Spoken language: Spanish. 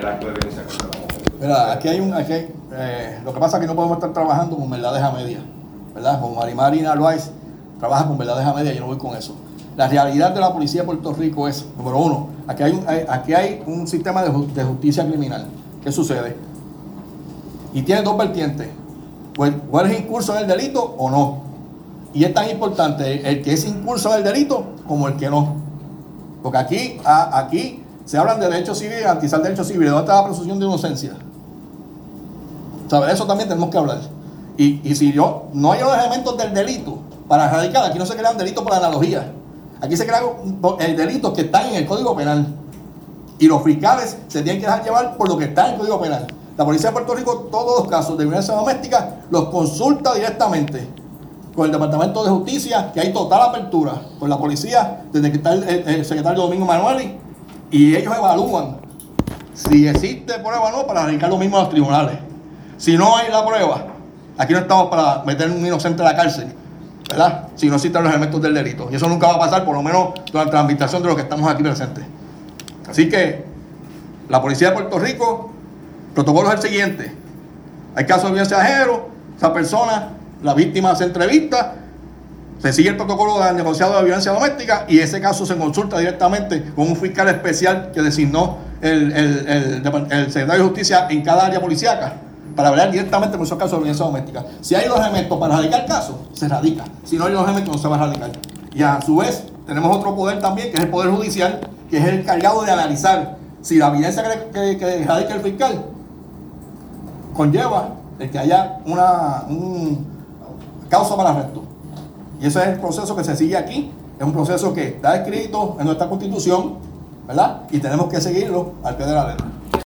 el acto de violencia contra la mujer. Mira, lo que pasa es que no podemos estar trabajando con verdades a medias, ¿verdad? Como Marimari Narváez trabaja con verdades a medias, yo no voy con eso. La realidad de la policía de Puerto Rico es, número uno, aquí hay un sistema de justicia criminal. ¿Qué sucede? Y tiene dos vertientes. Pues, ¿cuál es incurso en el delito o no? Y es tan importante el que es incurso en el delito como el que no. Porque aquí se hablan de derechos civiles y garantizar derechos civiles. ¿Dónde está la presunción de inocencia? ¿Sabes? Eso también tenemos que hablar. Y si no hay los elementos del delito para erradicar, aquí no se crean delitos por analogía. Aquí se crean delitos que están en el Código Penal. Y los fiscales se tienen que dejar llevar por lo que está en el Código Penal. La Policía de Puerto Rico, todos los casos de violencia doméstica, los consulta directamente con el Departamento de Justicia, que hay total apertura con la policía, desde que está el secretario Domingo Manueli, y ellos evalúan si existe prueba o no para radicar lo mismo a los tribunales. Si no hay la prueba, aquí no estamos para meter a un inocente a la cárcel, ¿verdad? Si no existen los elementos del delito. Y eso nunca va a pasar, por lo menos durante la administración de los que estamos aquí presentes. Así que la Policía de Puerto Rico, el protocolo es el siguiente: hay casos de violencia de género, esa persona, la víctima se entrevista, se sigue el protocolo del negociado de violencia doméstica y ese caso se consulta directamente con un fiscal especial que designó el secretario de Justicia en cada área policíaca para hablar directamente con esos casos de violencia doméstica. Si hay los elementos para erradicar el caso, se radica. Si no hay los elementos, no se va a erradicar. Y a su vez, tenemos otro poder también, que es el Poder Judicial, que es el encargado de analizar si la evidencia que radica el fiscal conlleva el que haya una causa para arresto. Y ese es el proceso que se sigue aquí. Es un proceso que está escrito en nuestra Constitución, ¿verdad? Y tenemos que seguirlo al pie de la letra.